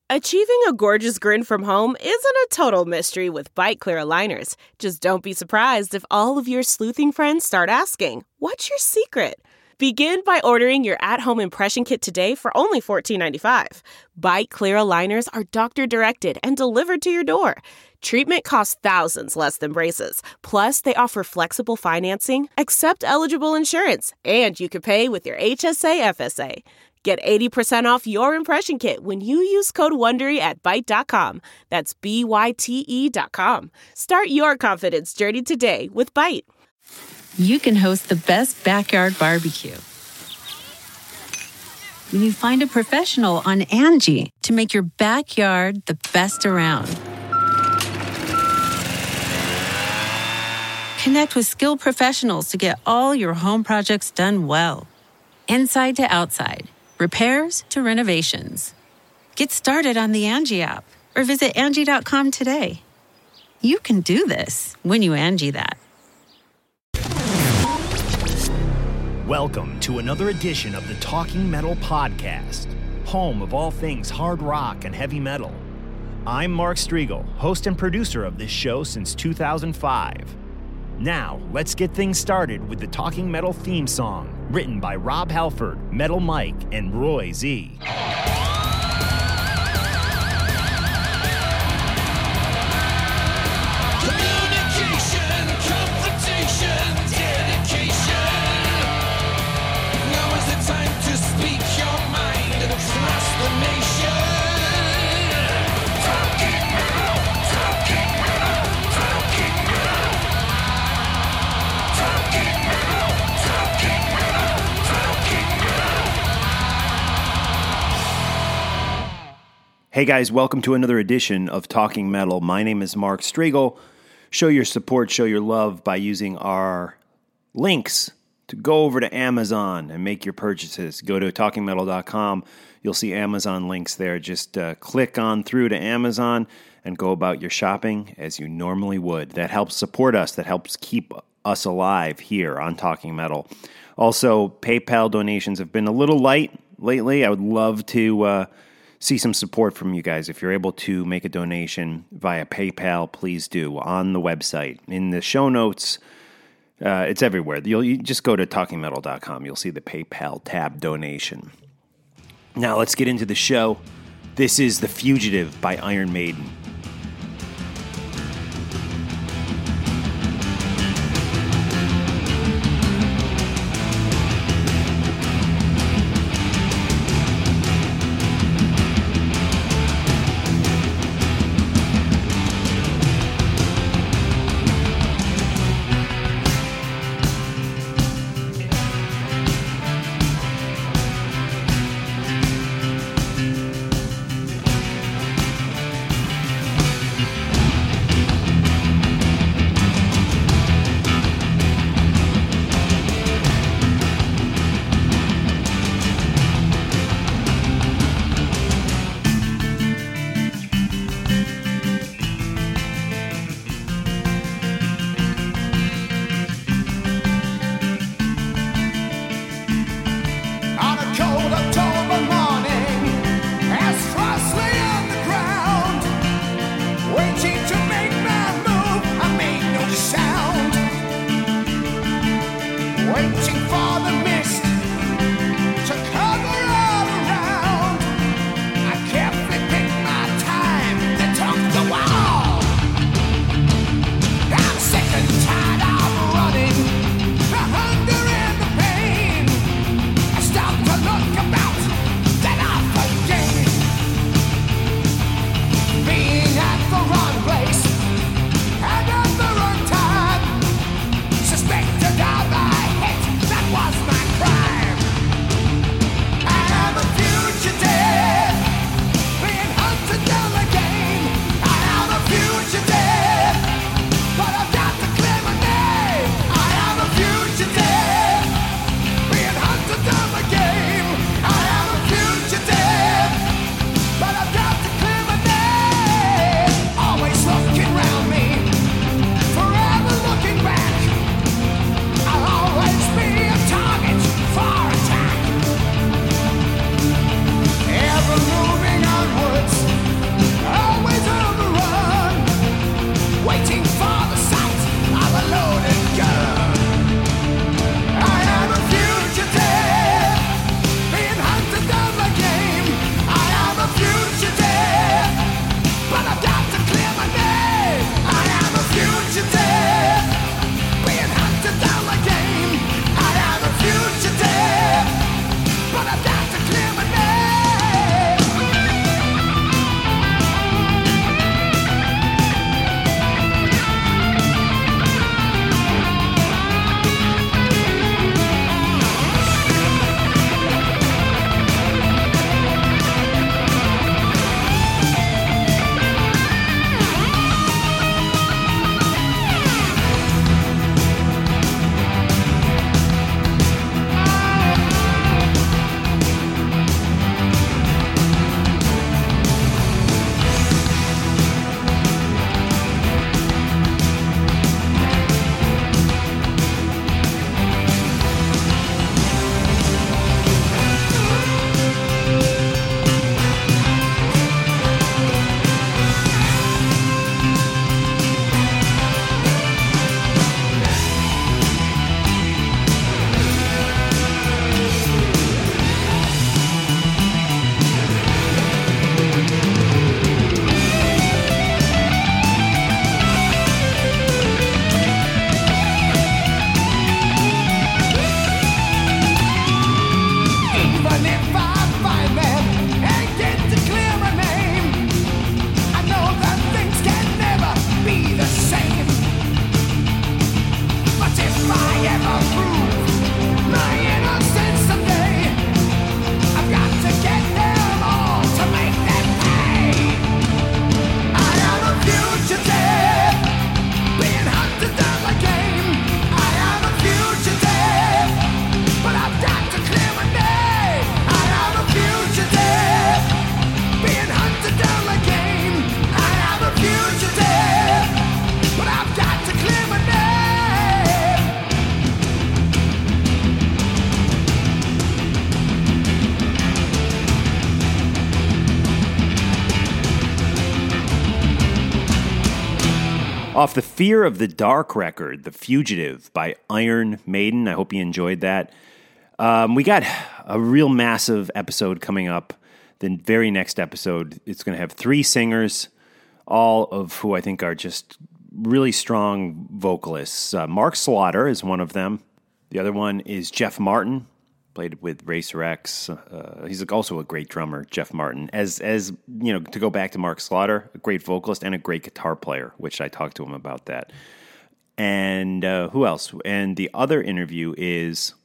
Achieving a gorgeous grin from home isn't a total mystery with Byte Clear aligners. Just don't be surprised if all of your sleuthing friends start asking, "What's your secret?" Begin by ordering your at-home impression kit today for only $14.95. Byte Clear aligners are doctor-directed and delivered to your door. Treatment costs thousands less than braces. Plus, they offer flexible financing, accept eligible insurance, and you can pay with your HSA FSA. Get 80% off your impression kit when you use code WONDERY at Byte.com. That's BYTE.com. Start your confidence journey today with Byte. You can host the best backyard barbecue when you find a professional on Angie to make your backyard the best around. Connect with skilled professionals to get all your home projects done well. Inside to outside, repairs to renovations. Get started on the Angie app or visit Angie.com today. You can do this when you Angie that. Welcome to another edition of the Talking Metal Podcast, home of all things hard rock and heavy metal. I'm Mark Striegel, host and producer of this show since 2005. Now, let's get things started with the Talking Metal theme song, written by Rob Halford, Metal Mike, and Roy Z. Communication, confrontation, dedication. Now is the time to speak your mind and across the nation. Talking Metal, Talking Metal, Talking Metal. Talking Metal, Talking Metal, Talking Metal. Hey guys, welcome to another edition of Talking Metal. My name is Mark Striegel. Show your support, show your love by using our links to go over to Amazon and make your purchases. Go to talkingmetal.com. You'll see Amazon links there. Just click on through to Amazon and go about your shopping as you normally would. That helps support us. That helps keep us alive here on Talking Metal. Also, PayPal donations have been a little light lately. I would love to see some support from you guys. If you're able to make a donation via PayPal, please do on the website. In the show notes, it's everywhere. You just go to talkingmetal.com. You'll see the PayPal tab donation. Now let's get into the show. This is The Fugitive by Iron Maiden. Off the Fear of the Dark record, The Fugitive by Iron Maiden. I hope you enjoyed that. We got a real massive episode coming up. The very next episode, it's going to have 3 singers, all of who I think are just really strong vocalists. Mark Slaughter is one of them. The other one is Jeff Martin, played with Racer X. He's also a great drummer, Jeff Martin. As you know, to go back to Mark Slaughter, a great vocalist and a great guitar player, which I talked to him about that. And who else? And the other interview is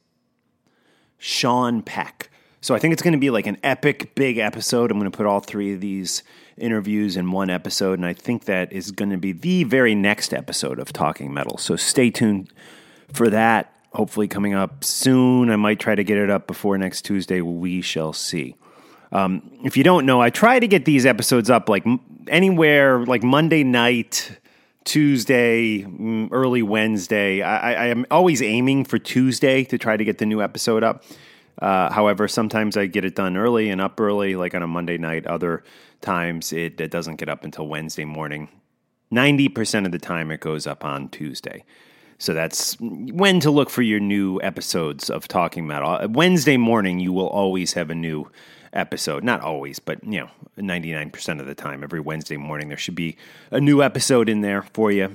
Sean Peck. So I think it's going to be like an epic, big episode. I'm going to put all 3 of these interviews in one episode, and I think that is going to be the very next episode of Talking Metal. So stay tuned for that. Hopefully coming up soon. I might try to get it up before next Tuesday. We shall see. If you don't know, I try to get these episodes up like anywhere, like Monday night, Tuesday, early Wednesday. I am always aiming for Tuesday to try to get the new episode up. However, sometimes I get it done early and up early, like on a Monday night. Other times it doesn't get up until Wednesday morning. 90% of the time it goes up on Tuesday. So that's when to look for your new episodes of Talking Metal. Wednesday morning, you will always have a new episode. Not always, but 99% of the time. Every Wednesday morning, there should be a new episode in there for you.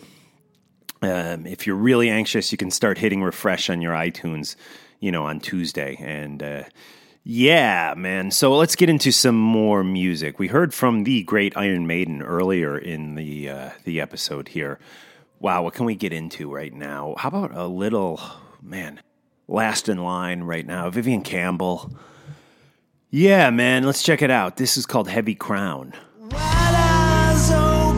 If you're really anxious, you can start hitting refresh on your iTunes, on Tuesday. And yeah, man. So let's get into some more music. We heard from the great Iron Maiden earlier in the episode here. Wow, what can we get into right now? How about a little, last in line right now, Vivian Campbell. Yeah, man, let's check it out. This is called Heavy Crown. White eyes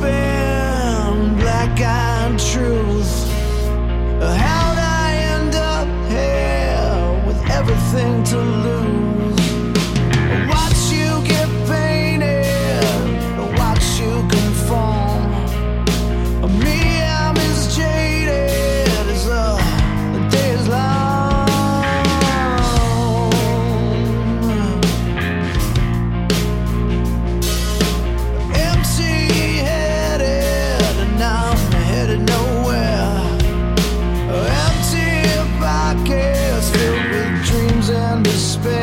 open, black-eyed truth. How'd I end up here with everything to lose? Watch you get painted, watch you conform. Me, I'm as jaded as the day is long. Empty-headed, and I'm headed nowhere. Empty pockets filled with dreams and despair.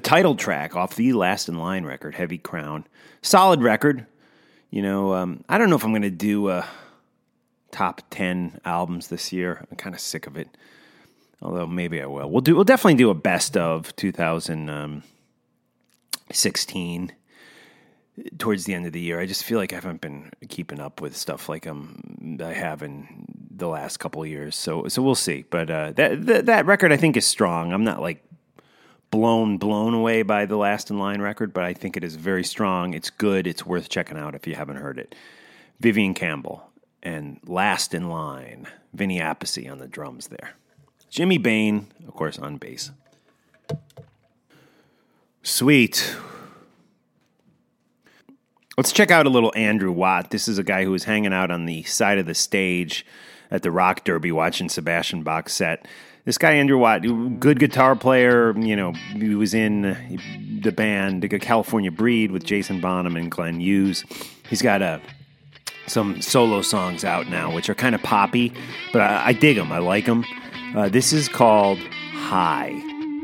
title track off the Last in Line record, Heavy Crown. Solid record. You know, I don't know if I'm going to do top 10 albums this year. I'm kind of sick of it. Although maybe I will. We'll definitely do a best of 2016 towards the end of the year. I just feel like I haven't been keeping up with stuff like I have in the last couple of years. So we'll see. But that record I think is strong. I'm not like blown away by the Last in Line record, but I think it is very strong. It's good. It's worth checking out if you haven't heard it. Vivian Campbell and Last in Line. Vinny Appice on the drums there. Jimmy Bain, of course, on bass. Sweet. Let's check out a little Andrew Watt. This is a guy who was hanging out on the side of the stage at the Rock Derby watching Sebastian Bach set. This guy, Andrew Watt, good guitar player. You know, he was in the band California Breed with Jason Bonham and Glenn Hughes. He's got some solo songs out now, which are kind of poppy, but I dig them. I like them. This is called High.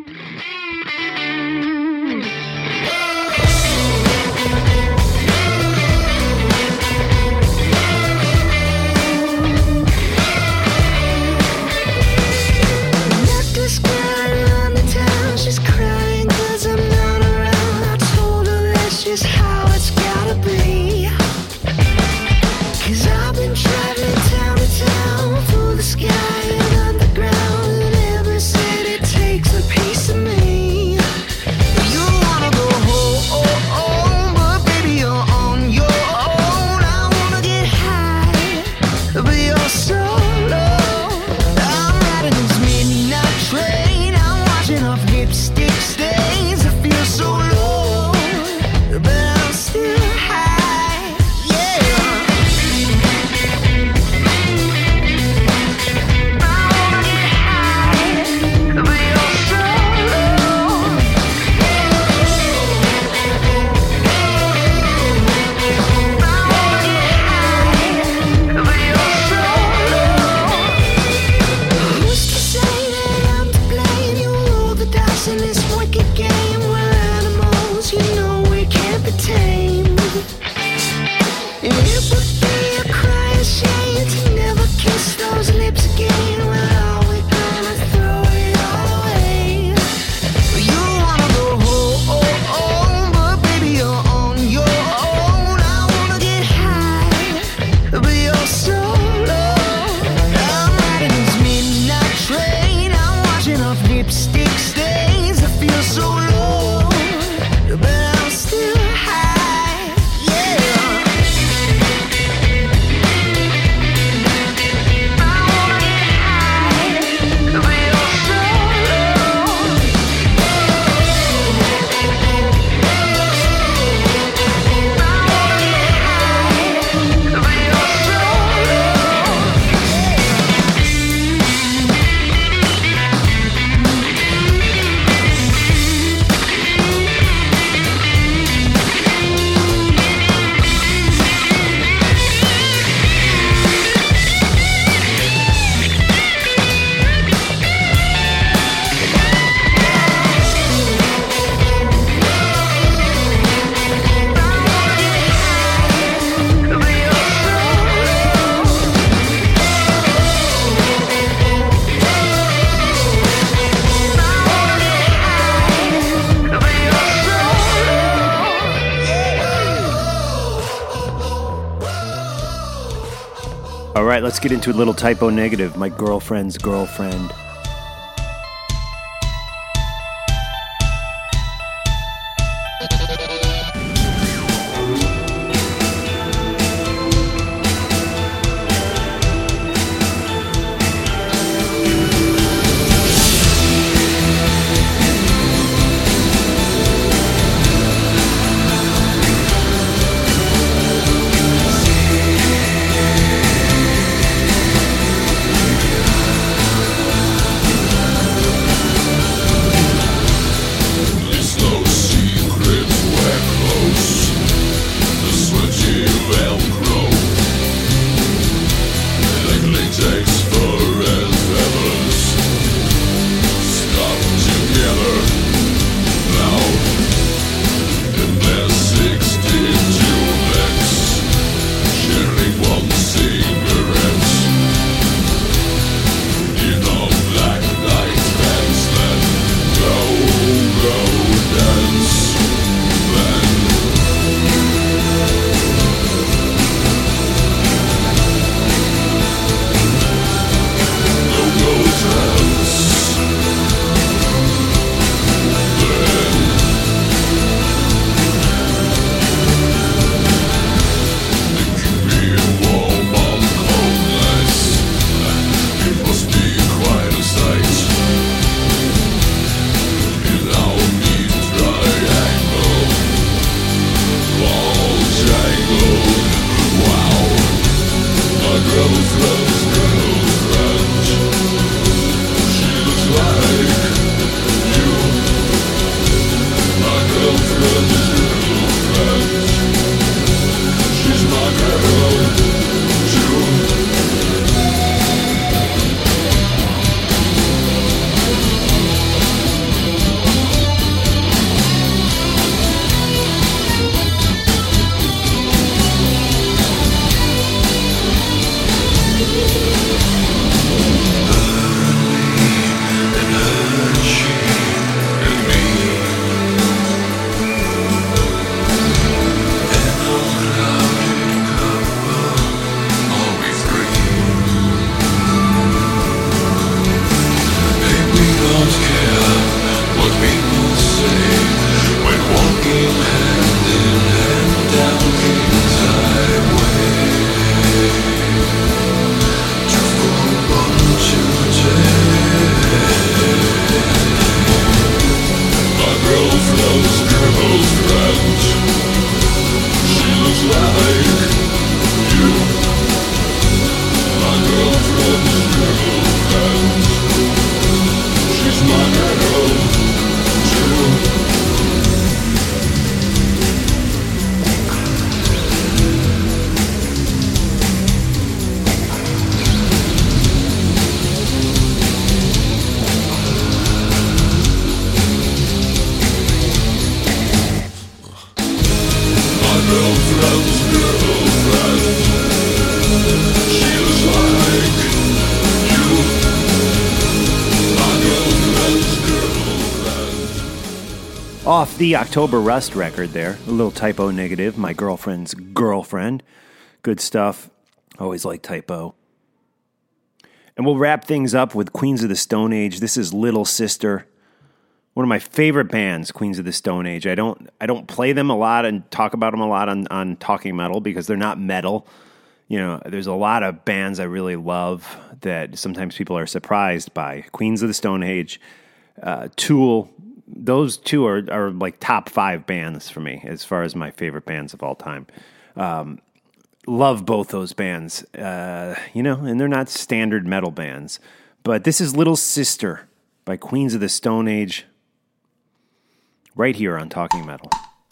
All right, let's get into a little Typo Negative, my girlfriend's girlfriend. Off the October Rust record there. A little Typo Negative, my girlfriend's girlfriend. Good stuff. Always like Typo. And we'll wrap things up with Queens of the Stone Age. This is Little Sister. One of my favorite bands, Queens of the Stone Age. I don't play them a lot and talk about them a lot on Talking Metal because they're not metal. You know, there's a lot of bands I really love that sometimes people are surprised by. Queens of the Stone Age, Tool, those two are like top 5 bands for me as far as my favorite bands of all time. Love both those bands, and they're not standard metal bands. But this is Little Sister by Queens of the Stone Age, right here on Talking Metal.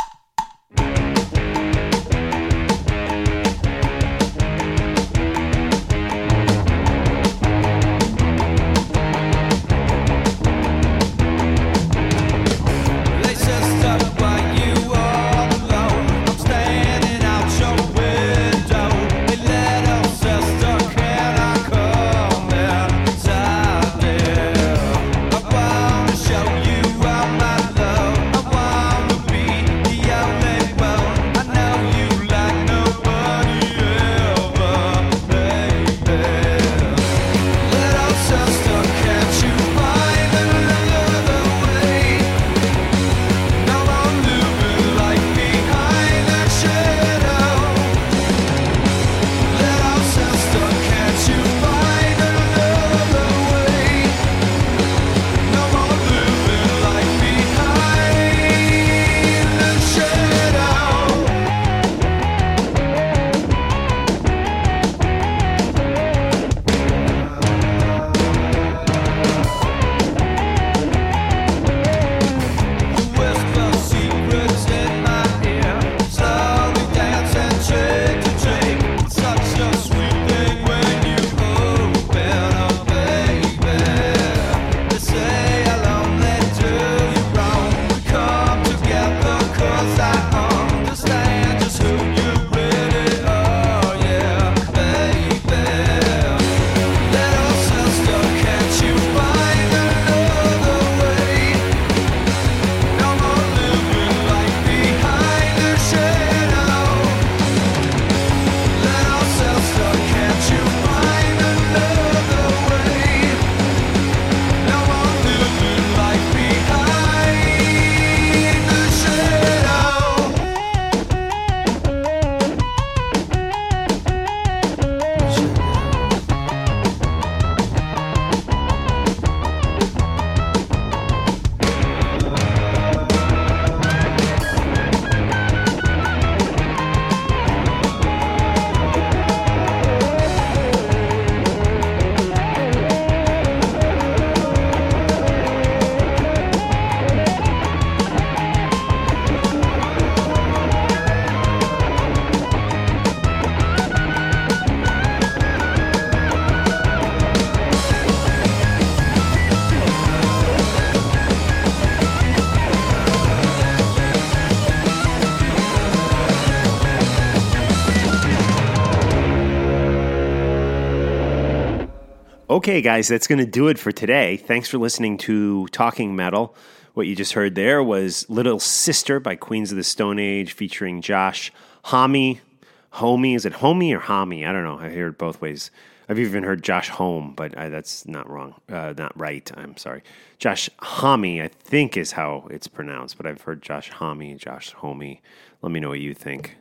Okay, guys, that's going to do it for today. Thanks for listening to Talking Metal. What you just heard there was Little Sister by Queens of the Stone Age featuring Josh Homme. Homie, is it Homie or Homme? I don't know. I hear it both ways. I've even heard Josh Home, but that's not wrong. Not right, I'm sorry. Josh Homme, I think is how it's pronounced, but I've heard Josh Homme, Josh Homie. Let me know what you think.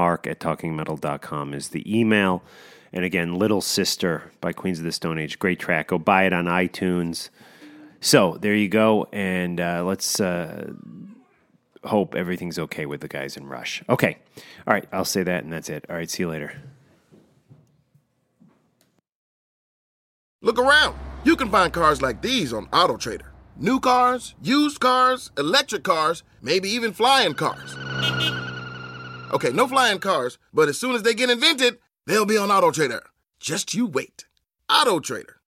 Mark@talkingmetal.com is the email. And again, Little Sister by Queens of the Stone Age. Great track. Go buy it on iTunes. So there you go. And let's hope everything's okay with the guys in Rush. Okay. All right. I'll say that and that's it. All right. See you later. Look around. You can find cars like these on AutoTrader. New cars, used cars, electric cars, maybe even flying cars. Okay, no flying cars, but as soon as they get invented, they'll be on AutoTrader. Just you wait. AutoTrader.